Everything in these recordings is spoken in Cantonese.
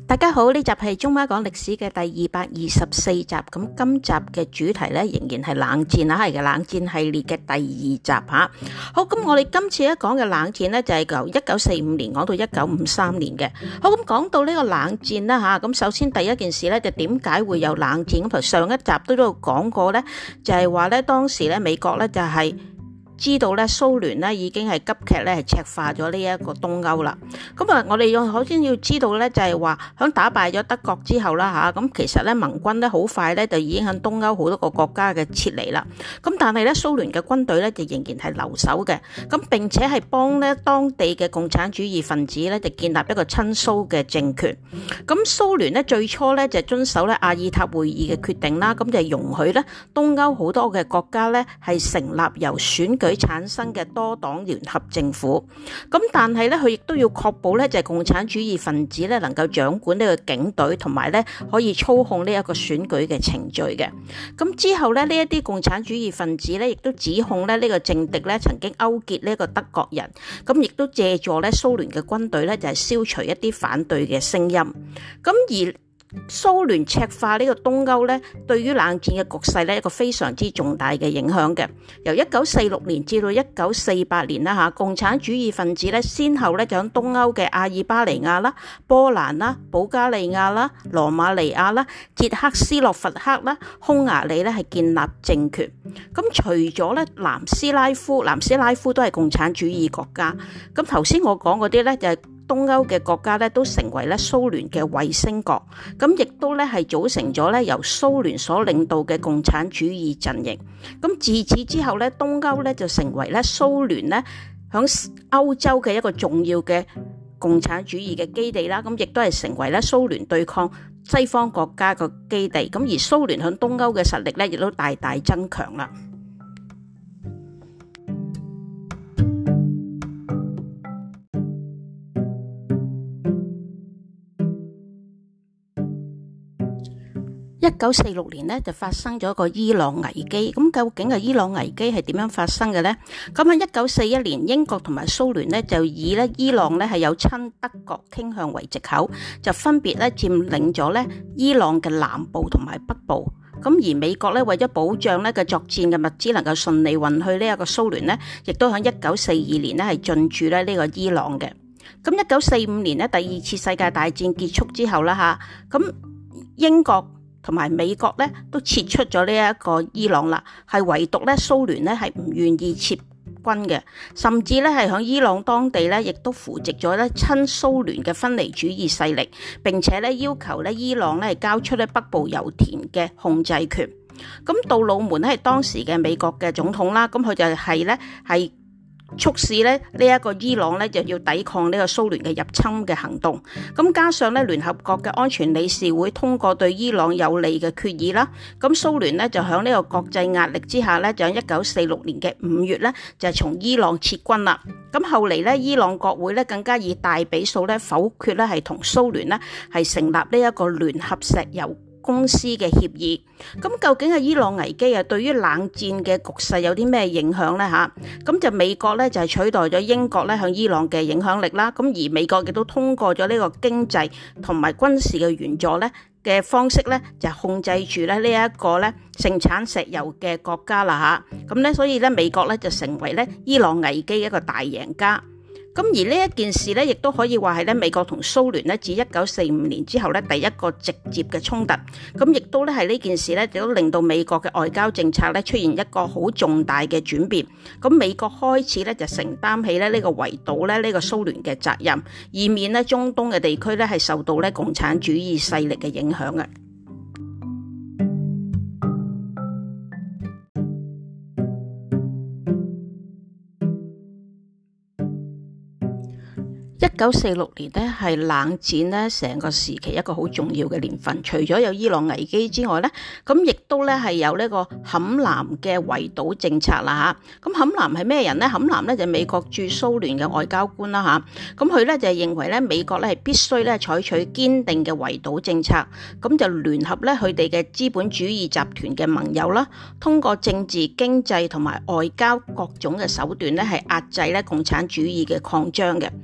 大家好，呢集係中媽講歷史嘅第224集，咁今集嘅主題咧仍然係冷戰啦，係嘅冷戰系列嘅第2集吓。好，咁我哋今次講嘅冷戰咧就係由1945年講到1953年嘅。好，咁講到呢個冷戰啦吓，咁首先第一件事咧就點解會有冷戰？咁同上一集都有講過咧，就係話咧當時咧美國咧就係知道咧蘇聯咧已經係急劇咧係赤化咗呢一個東歐啦。咁啊，我哋首先要知道咧就係話響打敗咗德國之後啦吓，咁其實咧盟軍咧好快咧就已經響東歐好多個國家嘅撤離啦。咁但係咧蘇聯嘅軍隊咧就仍然係留守嘅，咁並且係幫咧當地嘅共產主義分子咧就建立一個親蘇嘅政權。咁蘇聯咧最初咧就遵守咧阿爾塔會議嘅決定啦，咁就容許咧東歐好多嘅國家咧係成立由選舉產生嘅多黨聯合政府，咁但係咧佢亦都要確保咧就係共產主義分子咧能夠掌管呢個警隊，同埋咧可以操控呢一個選舉嘅程序嘅。咁之後咧呢一啲共產主義分子咧亦都指控咧呢個政敵咧曾經勾結呢個德國人，咁亦都借助咧蘇聯嘅軍隊咧就係消除一啲反對嘅聲音。咁而蘇聯赤化呢個東歐咧，對於冷戰嘅局勢咧一個非常之重大嘅影響嘅。由1946年至到1948年啦吓，共產主義分子咧先後咧就喺東歐嘅阿爾巴尼亞啦、波蘭啦、保加利亞啦、羅馬尼亞啦、捷克斯洛伐克啦、匈牙利咧係建立政權。咁除咗咧南斯拉夫都係共產主義國家。咁頭先我講嗰啲咧就係東歐嘅國家咧都成為咧蘇聯嘅衛星國，咁亦都咧係組成咗咧由蘇聯所領導嘅共產主義陣營。咁自此之後咧，東歐咧就成為咧蘇聯咧響歐洲嘅一個重要嘅共產主義嘅基地啦。咁亦都係成為咧蘇聯對抗西方國家嘅基地。咁而蘇聯響東歐嘅實力咧亦都大大增強啦。1946年咧就發生咗一個伊朗危機，咁究竟係伊朗危機係點樣發生嘅呢？咁喺1941年，英國同埋蘇聯咧就以咧伊朗咧係有親德國傾向為藉口，就分別咧佔領咗咧伊朗嘅南部同埋北部。咁而美國咧為咗保障咧嘅作戰嘅物資能夠順利運去呢一個蘇聯咧，亦都喺1942年咧係進駐咧呢個伊朗嘅。咁1945年咧第二次世界大戰結束之後啦吓，咁英國同埋美國咧都撤出咗呢一個伊朗啦，係唯獨咧蘇聯咧係唔願意撤軍嘅，甚至咧係響伊朗當地咧亦都扶植咗咧親蘇聯嘅分離主義勢力，並且咧要求咧伊朗咧係交出咧北部油田嘅控制權。咁杜魯門咧係當時嘅美國嘅總統啦，咁佢就係促使咧呢一個伊朗咧就要抵抗呢個蘇聯嘅入侵嘅行動。咁加上咧聯合國嘅安全理事會通過對伊朗有利嘅決議啦，咁蘇聯咧就響呢個國際壓力之下咧，就喺1946年嘅5月咧就從伊朗撤軍啦。咁後嚟咧伊朗國會咧更加以大比數咧否決咧係同蘇聯咧係成立呢一個聯合石油公司嘅協議。咁究竟係伊朗危機對於冷戰嘅局勢有啲咩影響呢？吓，咁就美國咧就係取代咗英國咧向伊朗嘅影響力啦。咁而美國亦都通過咗呢個經濟同埋軍事嘅援助咧嘅方式咧，就控制住咧呢一個咧盛產石油嘅國家啦吓。咁咧所以咧美國咧就成為咧伊朗危機一個大贏家。咁而呢一件事咧，亦都可以話係咧美國同蘇聯咧自1945年之後咧第一個直接嘅衝突。咁亦都咧係呢件事咧，亦都令到美國嘅外交政策咧出現一個好重大嘅轉變。咁美國開始咧就承擔起咧呢個圍堵咧呢個蘇聯嘅責任，以免咧中東嘅地區咧係受到咧共產主義勢力嘅影響嘅。1946年咧係冷戰咧成個時期一個好重要嘅年份，除咗有伊朗危機之外咧，咁亦都咧係有呢個坎南嘅圍堵政策啦吓。咁坎南係咩人咧？坎南咧就係美國駐蘇聯嘅外交官啦吓。咁佢咧就係認為咧美國咧係必須咧採取堅定嘅圍堵政策，咁就聯合咧佢哋嘅資本主義集團嘅盟友啦，通過政治、經濟同埋外交各種嘅手段咧係壓制咧共產主義嘅擴張嘅。咁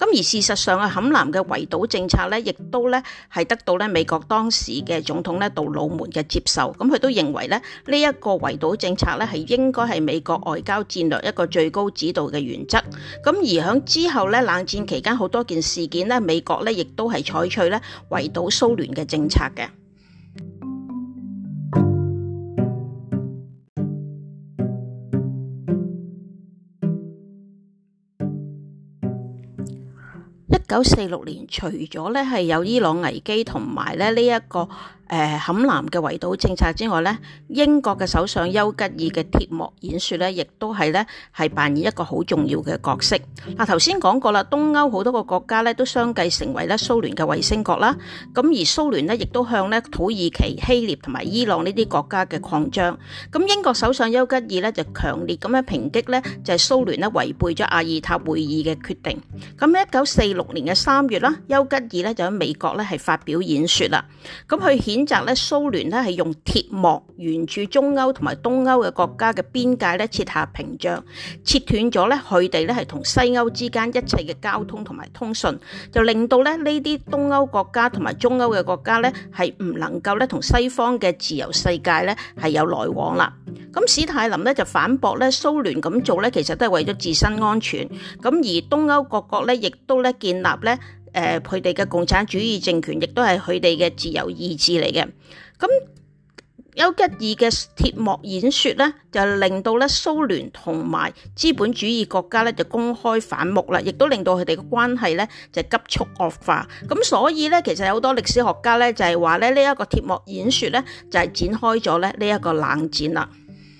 而事實上啊，坎南嘅圍堵政策咧，亦都咧係得到咧美國當時嘅總統咧杜魯門嘅接受。咁佢都認為咧呢一個圍堵政策咧係應該係美國外交戰略一個最高指導嘅原則。咁而響之後咧冷戰期間好多件事件咧，美國咧亦都係採取咧圍堵蘇聯嘅政策嘅。1946年，除咗咧係有伊朗危機同埋咧呢一個坎南嘅圍堵政策之外咧，英國嘅首相丘吉爾嘅鐵幕演說咧，亦都係咧係扮演一個好重要嘅角色。嗱，頭先講過啦，東歐好多個國家咧都相繼成為咧蘇聯嘅衛星國啦。咁而蘇聯咧亦都向咧土耳其、希臘同埋伊朗呢啲國家嘅擴張。咁英國首相丘吉爾咧就強烈咁樣抨擊咧就係蘇聯咧違背咗阿爾塔會議嘅決定。咁1946年嘅3月啦，丘吉爾咧就喺美國咧係發表演說啦。咁佢譴責咧蘇聯咧係用鐵幕沿住中歐同埋東歐嘅國家嘅邊界咧設下屏障，切斷咗咧佢哋咧係同西歐之間一切嘅交通同埋通訊，就令到咧呢啲東歐國家同埋中歐嘅國家咧係唔能夠咧同西方嘅自由世界咧係有來往啦。咁史太林咧就反駁咧蘇聯咁做咧其實都係為咗自身安全。咁而東歐各國咧亦都咧建立咧佢哋嘅共產主義政權，亦都係佢哋嘅自由意志嚟嘅。咁丘吉爾嘅鐵幕演說咧，就令到咧蘇聯同埋資本主義國家咧就公開反目啦，亦都令到佢哋嘅關係咧就急速惡化。咁所以咧，其實有好多歷史學家咧就係話咧呢一個鐵幕演說咧就係展開咗咧呢一個冷戰啦。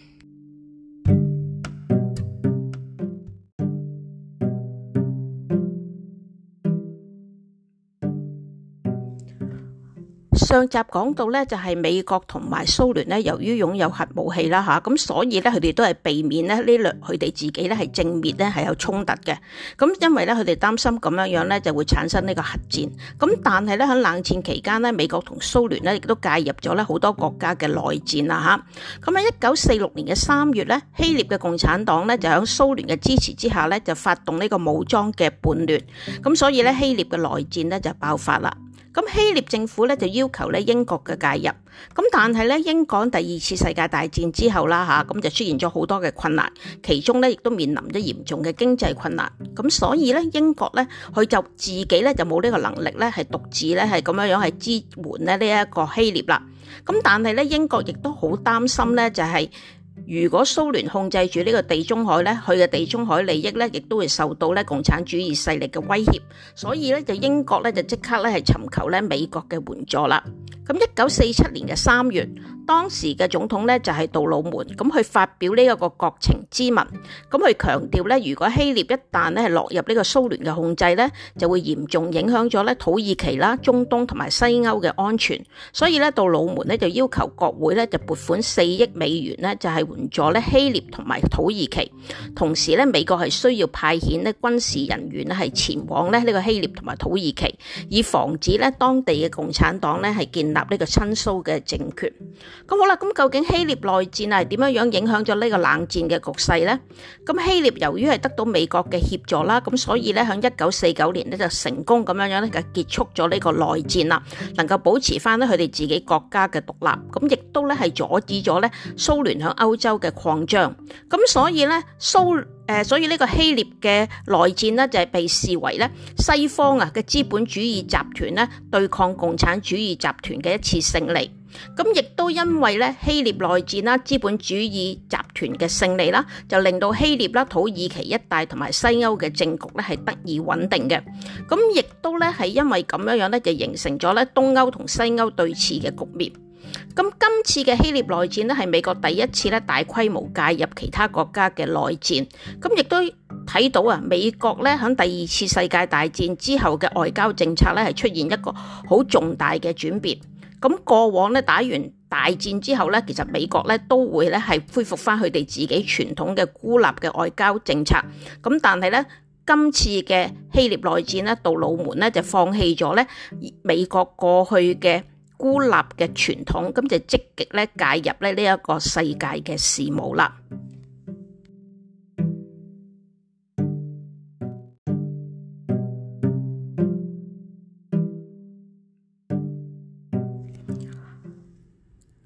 上集講到咧，就係美國同埋蘇聯咧，由於擁有核武器啦嚇，咁所以咧佢哋都係避免咧佢哋自己咧係正面咧係有衝突嘅。咁因為咧佢哋擔心咁樣咧就會產生呢個核戰。咁但係咧喺冷戰期間咧，美國同蘇聯咧亦都介入咗咧好多國家嘅內戰啦嚇。咁喺1946年嘅3月咧，希臘嘅共產黨咧就喺蘇聯嘅支持之下咧就發動呢個武裝嘅叛亂。咁所以咧希臘嘅內戰咧就爆發啦。咁希臘政府咧就要求咧英國嘅介入，咁但係咧英國第二次世界大戰之後啦嚇，咁就出現咗好多嘅困難，其中咧亦都面臨咗嚴重嘅經濟困難，咁所以咧英國咧佢就自己咧就冇呢個能力咧係獨自咧係咁樣係支援咧呢一個希臘啦，咁但係咧英國亦都好擔心咧就係如果蘇聯控制住呢個地中海咧，佢嘅地中海利益咧，亦都會受到咧共產主義勢力嘅威脅，所以咧就英國咧就即刻咧係尋求咧美國嘅援助啦。咁1947年嘅3月，當時嘅總統咧就係杜魯門，咁佢發表呢一個國情咨文，咁佢強調咧，如果希臘一旦咧係落入呢個蘇聯嘅控制咧，就會嚴重影響咗咧土耳其啦、中東同埋西歐嘅安全，所以咧杜魯門咧就要求國會咧就撥款4億美元咧就係援助咧希臘同埋土耳其，同時咧美國係需要派遣咧軍事人員咧係前往咧呢個希臘同埋土耳其，以防止咧當地嘅共產黨咧係建立呢個親蘇嘅政權。咁好啦，咁究竟希臘內戰係點樣影響咗呢個冷戰嘅局勢呢？咁希臘由於係得到美國嘅協助啦，咁所以咧喺1949年咧就成功咁樣咧就結束咗呢個內戰啦，能夠保持翻咧佢哋自己國家嘅獨立，咁亦都咧係阻止咗咧蘇聯喺歐洲嘅擴張。咁所以咧所以呢個希臘嘅內戰呢，就係被視為咧西方嘅資本主義集團咧對抗共產主義集團嘅一次勝利。咁亦都因為咧希臘內戰啦、資本主義集團嘅勝利啦，就令到希臘啦、土耳其一帶同埋西歐嘅政局咧係得以穩定嘅。咁亦都咧係因為咁樣咧，就形成咗咧東歐同西歐對峙嘅局面。咁今次嘅希臘內戰咧係美國第一次咧大規模介入其他國家嘅內戰，咁亦都睇到美國咧喺第二次世界大戰之後嘅外交政策咧係出現一個好重大嘅轉變。咁過往咧打完大戰之後咧，其實美國咧都會咧係恢復翻佢哋自己傳統嘅孤立嘅外交政策。咁但係咧今次嘅希臘內戰咧，杜魯門咧就放棄咗咧美國過去嘅孤立嘅傳統，咁就積極咧介入咧呢一個世界嘅事務啦。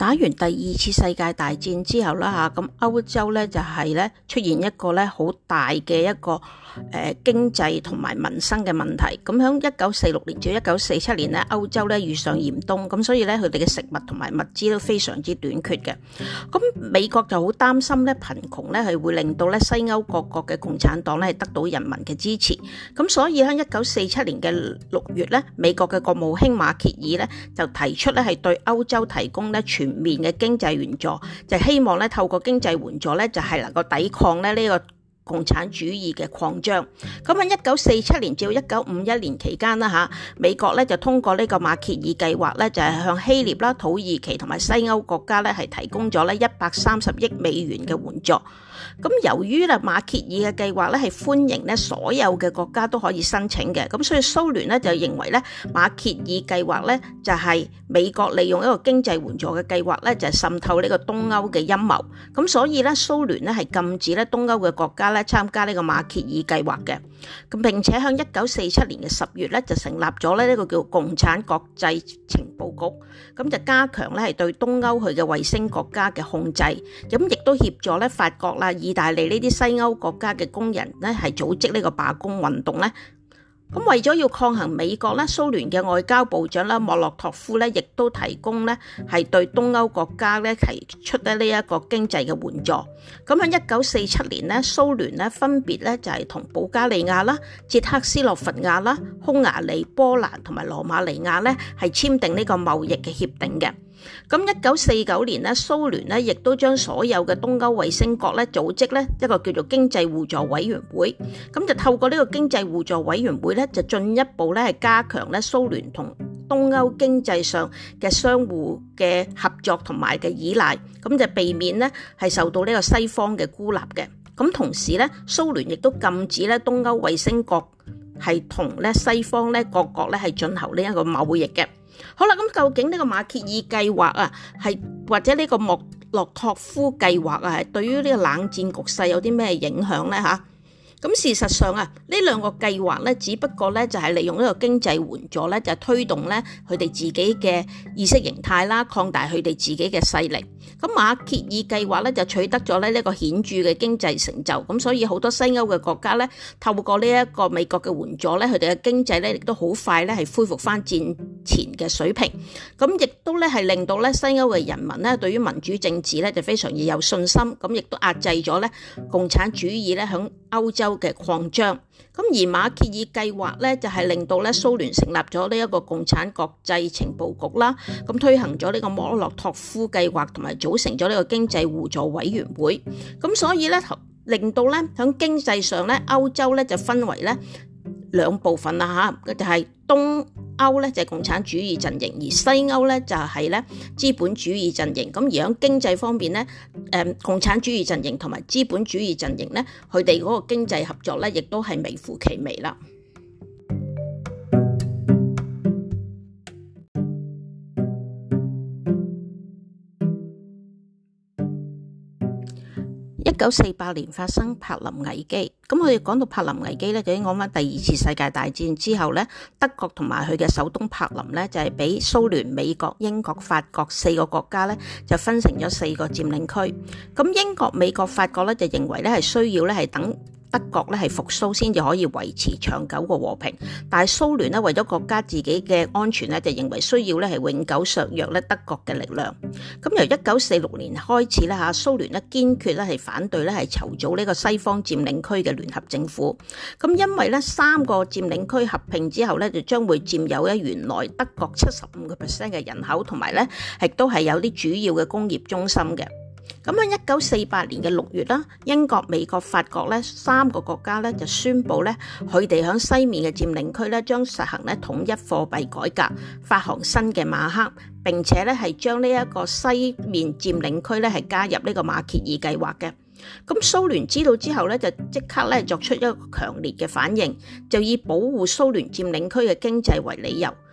打完第二次世界大戰之後啦嚇，咁歐洲咧就係咧出現一個咧好大嘅一個經濟同埋民生嘅問題。咁喺1946年至1947年咧，歐洲咧遇上嚴冬，咁所以咧佢哋嘅食物同埋物資都非常之短缺嘅。咁美國就好擔心咧貧窮咧係會令到咧西歐各國嘅共產黨咧係得到人民嘅支持。咁所以喺1947年嘅6月咧，美國嘅國務卿馬歇爾咧就提出咧係對歐洲提供咧全面嘅經濟援助，就希望咧透過經濟援助咧就係能夠抵抗咧呢個共產主義嘅擴張。咁喺1947年至1951年期間啦嚇，美國咧就通過呢個馬歇爾計劃咧，就係向希臘啦、土耳其同埋西歐國家咧係提供咗咧130億美元嘅援助。咁由於咧馬歇爾嘅計劃咧係歡迎咧所有嘅國家都可以申請嘅，咁所以蘇聯咧就認為咧馬歇爾計劃咧就係美國利用一個經濟援助嘅計劃咧就係滲透呢個東歐嘅陰謀。咁所以咧蘇聯咧係禁止咧東歐嘅國家咧參加呢個馬歇爾計劃嘅。咁並且喺1947年嘅10月咧就成立咗咧呢個叫共產國際情報局，咁就加強咧係對東歐佢嘅衛星國家嘅控制，咁亦都協助咧法國啦、意大利呢啲西歐國家嘅工人咧係組織呢個罷工運動咧。咁為咗要抗衡美國咧，蘇聯嘅外交部長啦莫洛托夫咧，亦都提供咧係對東歐國家咧提出咧呢一個經濟嘅援助。咁喺1947年咧，蘇聯咧分別咧就係同保加利亞啦、捷克斯洛伐亞啦、匈牙利、波蘭同埋羅馬尼亞咧係簽訂呢個貿易嘅協定嘅。咁1949年咧，蘇聯咧亦都將所有嘅東歐衛星國咧組織咧一個叫做經濟互助委員會，咁就透過呢個經濟互助委員會咧，就進一步咧係加強咧蘇聯同東歐經濟上嘅相互嘅合作同埋嘅依賴，咁就避免咧係受到呢個西方嘅孤立嘅。咁同時咧，蘇聯亦都禁止咧東歐衛星國係同咧西方咧各國咧係進行呢一個貿易嘅。好啦，咁究竟呢個馬歇爾計劃啊，係或者呢個莫洛托夫計劃啊，係對於呢個冷戰局勢有啲咩影響咧嚇？咁事實上啊，呢兩個計劃咧，只不過咧就係利用呢個經濟援助咧，就推動咧佢哋自己嘅意識形態啦，擴大佢哋自己嘅勢力。咁馬歇爾計劃咧就取得咗咧呢個顯著嘅經濟成就，咁所以好多西歐嘅國家咧，透過呢一個美國嘅援助咧，佢哋嘅經濟咧亦都好快咧係恢復翻戰前嘅水平。咁亦都咧係令到咧西歐嘅人民咧對於民主政治咧就非常之有信心，咁亦都壓制咗咧共產主義咧響歐洲嘅擴張。咁而馬歇爾計劃咧就係令到咧蘇聯成立咗呢一個共產國際情報局啦，咁推行咗呢個莫洛托夫計劃，同埋組成咗呢個經濟互助委員會。咁所以咧令到咧響經濟上咧歐洲咧就分為咧兩部分啦嚇，就係東歐咧就係共產主義陣營，而西歐咧就係咧資本主義陣營。咁而喺經濟方面咧，共產主義陣營同埋資本主義陣營咧，佢哋嗰個經濟合作咧，亦都係微乎其微啦。1948年發生柏林危機，咁我哋講到柏林危機咧，就已經講翻第二次世界大戰之後咧，德國同埋佢嘅首都柏林咧，就係俾蘇聯、美國、英國、法國4個國家咧，就分成咗4個佔領區。咁英國、美國、法國咧就認為咧係需要咧係等德國咧係復甦先至可以維持長久嘅和平，但係蘇聯咧為咗國家自己嘅安全咧，就認為需要咧係永久削弱咧德國嘅力量。咁由1946年開始咧嚇，蘇聯咧堅決咧係反對咧係籌組呢個西方佔領區嘅聯合政府。咁因為咧3個佔領區合併之後咧，就將會佔有咧原來德國75% 嘅人口，同埋咧亦都係有啲主要嘅工業中心嘅。咁喺1948年嘅6月啦，英國、美國、法國咧3個國家咧就宣布咧，佢哋喺西面嘅佔領區咧將實行咧統一貨幣改革，發行新嘅馬克，並且咧係將呢一個西面佔領區咧係加入呢個馬歇爾計劃嘅。咁蘇聯知道之後咧，就即刻咧作出一個強烈嘅反應，就以保護蘇聯佔領區嘅經濟為理由，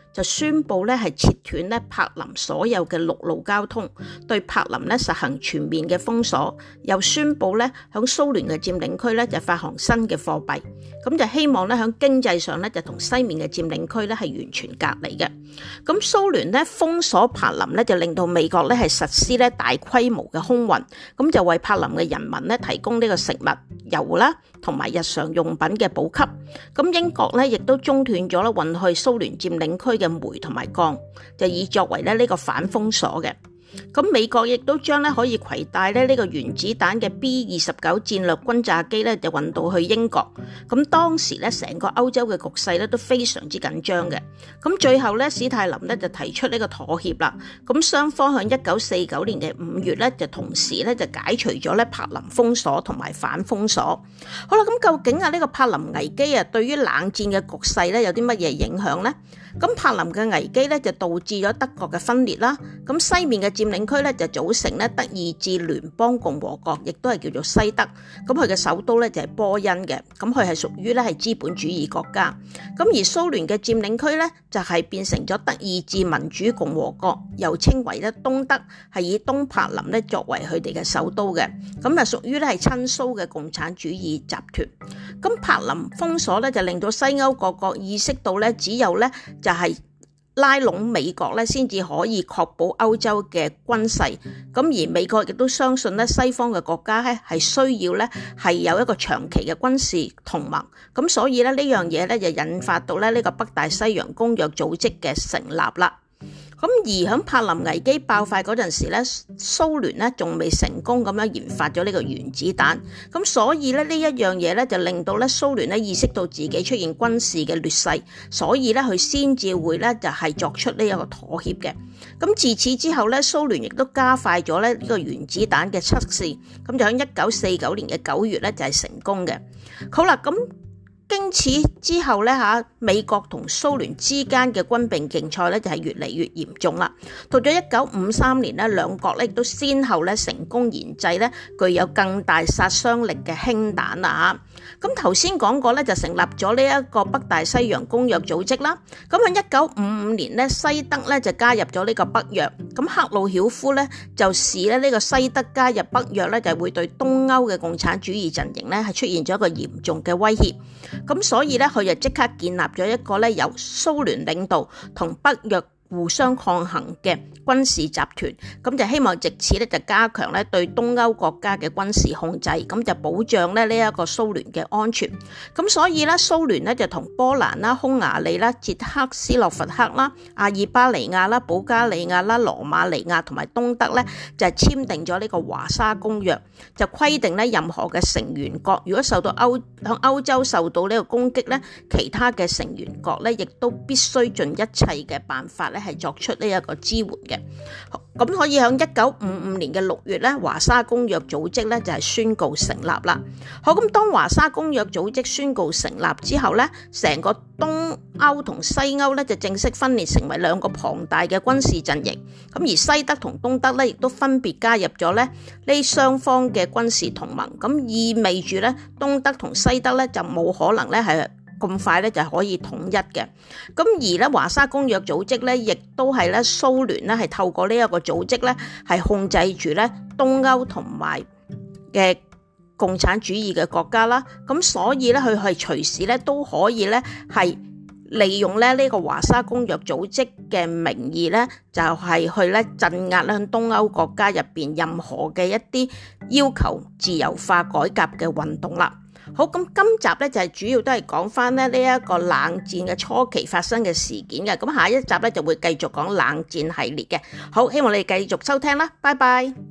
就宣布咧係切斷咧柏林所有嘅陸路交通，對柏林咧實行全面嘅封鎖，又宣布咧響蘇聯嘅佔領區咧就發行新嘅貨幣，咁就希望咧響經濟上咧就同西面嘅佔領區咧係完全隔離嘅。咁蘇聯咧封鎖柏林咧就令到美國咧係實施咧大規模嘅空運，咁就為柏林嘅人民咧提供呢個食物、油啦同埋日常用品嘅補給。咁英國咧亦都中斷咗咧運去蘇聯佔領區嘅煤同埋鋼，就以作為咧呢個反封鎖嘅。咁美國亦都將咧可以攜帶咧呢個原子彈嘅 B-29戰略轟炸機咧就運到去英國。咁當時咧成個歐洲嘅局勢咧都非常之緊張嘅。咁最後咧史太林咧就提出呢個妥協啦。咁雙方喺1949年嘅5月咧就同時咧就解除咗咧柏林封鎖同埋反封鎖。好啦，咁究竟呢個柏林危機對於冷戰嘅局勢咧有啲乜嘢影響呢？咁柏林嘅危機咧就導致咗德國嘅分裂啦。咁西面嘅佔領區咧就組成咧德意志聯邦共和國，亦都係叫做西德。咁佢嘅首都咧就係波恩嘅。咁佢係屬於咧係資本主義國家。咁而蘇聯嘅佔領區咧就係變成咗德意志民主共和國，又稱為咧東德，係以東柏林咧作為佢哋嘅首都嘅。咁啊屬於咧係親蘇嘅共產主義集團。咁柏林封鎖咧就令到西歐各國意識到咧只有咧就係拉攏美國咧，先至可以確保歐洲嘅軍勢。咁而美國亦都相信咧，西方嘅國家咧係需要咧係有一個長期嘅軍事同盟。咁所以咧呢樣嘢咧就引發到咧呢個北大西洋公約組織嘅成立啦。咁而喺柏林危機爆發嗰陣時咧，蘇聯咧仲未成功咁樣研發咗呢個原子彈，咁所以咧呢一樣嘢咧就令到咧蘇聯咧意識到自己出現軍事嘅劣勢，所以咧佢先至會咧就係作出呢一個妥協嘅。咁自此之後咧，蘇聯亦都加快咗咧呢個原子彈嘅測試，咁就喺1949年嘅9月咧就係成功嘅。好啦，咁經此之後咧美國同蘇聯之間嘅軍備競賽咧就係越嚟越嚴重啦。到咗1953年咧，兩國咧亦都先後咧成功研製咧具有更大殺傷力嘅氫彈啦嚇。咁頭先講過咧，就成立咗呢一個北大西洋公約組織啦。咁喺1955年咧，西德咧就加入咗呢個北約。咁赫魯曉夫咧就視咧呢個西德加入北約咧就會對東歐嘅共產主義陣營咧係出現咗一個嚴重嘅威脅。咁所以咧，佢就即刻建立咗一個咧由蘇聯領導同北約互相抗衡嘅軍事集團，咁就希望藉此咧就加強咧對東歐國家嘅軍事控制，咁就保障咧呢一個蘇聯嘅安全。咁所以咧蘇聯咧就同波蘭啦、匈牙利啦、捷克斯洛伐克啦、阿爾巴尼亞啦、保加利亞啦、羅馬尼亞同埋東德咧就係簽訂咗呢個華沙公約，就規定咧任何嘅成員國如果受到響歐洲受到呢個攻擊咧，其他嘅成員國咧亦都必須盡一切嘅辦法咧係作出呢一個支援嘅。咁可以喺1955年嘅6月咧，華沙公約組織咧就係宣告成立啦。好，咁當華沙公約組織宣告成立之後咧，成個東歐同西歐咧就正式分裂成為兩個龐大嘅軍事陣營。咁而西德同東德咧亦都分別加入咗咧呢雙方嘅軍事同盟。咁意味住咧東德同西德咧就冇可能咧係咁快咧就可以統一嘅。咁而咧華沙公約組織咧，亦都係咧蘇聯咧係透過呢一個組織咧係控制住咧東歐同埋嘅共產主義嘅國家啦。咁所以咧佢係隨時咧都可以咧係利用咧呢個華沙公約組織嘅名義咧，就係去咧鎮壓咧東歐國家入邊任何嘅一啲要求自由化改革嘅運動啦。好，咁今集咧就係主要都係講翻咧呢一個冷戰嘅初期發生嘅事件嘅，咁下一集咧就會繼續講冷戰系列嘅。好，希望你哋繼續收聽啦，拜拜。